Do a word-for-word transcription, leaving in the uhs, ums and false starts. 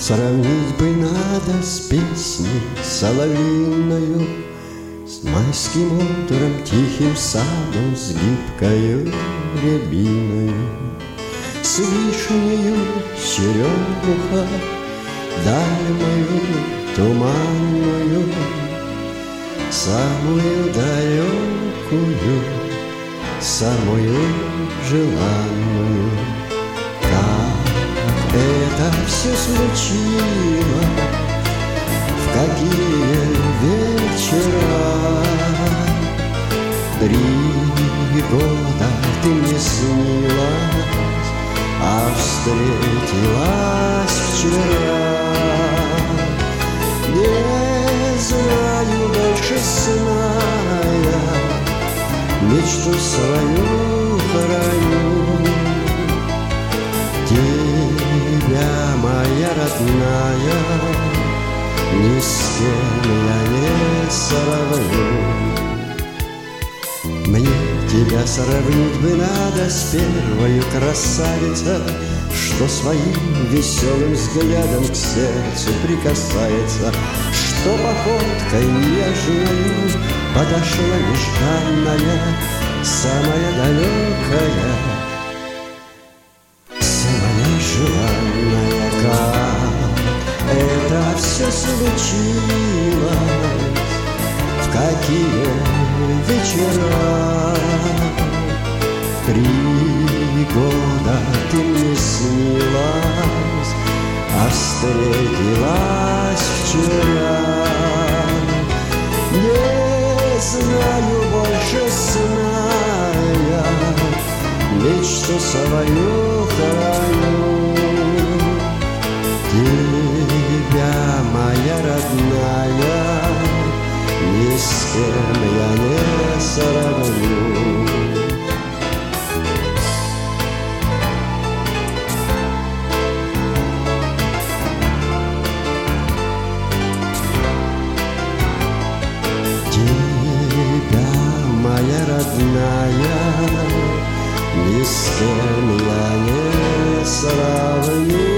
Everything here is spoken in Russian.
Сравнить бы надо с песней соловьиною, с майским утром, тихим садом, с гибкою рябиною, с вишнею черемуха, даль мою туманную, самую далекую, самую желанную. Как это все случилось, в какие вечера, три года ты мне снилась, а встретилась вчера. Не знаю больше сна я, мечту свою храню. Тебя, моя родная, ни с кем я не сравню. Мне тебя сравнить бы надо с первою красавицей, что своим веселым взглядом к сердцу прикасается, что походкой нежною подошла нежданная, самая далекая, самая желанная. Как это все случилось, в какие вечера, три года ты мне снилась, а встретилась вчера. Не знаю больше сна я, мечту свою храню. Тебя, моя родная, ни с кем я не сравню. Тебя, моя родная, ни с кем я не сравню.